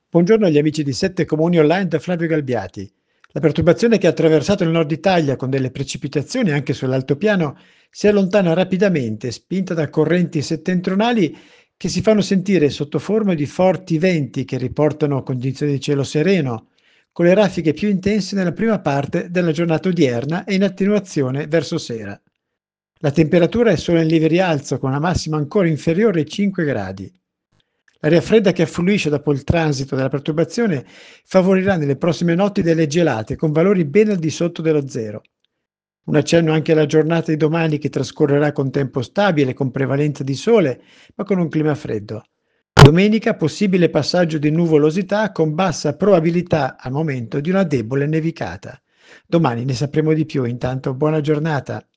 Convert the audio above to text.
Buongiorno agli amici di Sette Comuni Online da Flavio Galbiati. La perturbazione che ha attraversato il nord Italia con delle precipitazioni anche sull'altopiano si allontana rapidamente, spinta da correnti settentrionali che si fanno sentire sotto forma di forti venti che riportano condizioni di cielo sereno, con le raffiche più intense nella prima parte della giornata odierna e in attenuazione verso sera. La temperatura è solo in lieve rialzo, con una massima ancora inferiore ai 5 gradi. L'aria fredda che affluisce dopo il transito della perturbazione favorirà nelle prossime notti delle gelate con valori ben al di sotto dello zero. Un accenno anche alla giornata di domani che trascorrerà con tempo stabile, con prevalenza di sole, ma con un clima freddo. Domenica possibile passaggio di nuvolosità con bassa probabilità al momento di una debole nevicata. Domani ne sapremo di più, intanto buona giornata.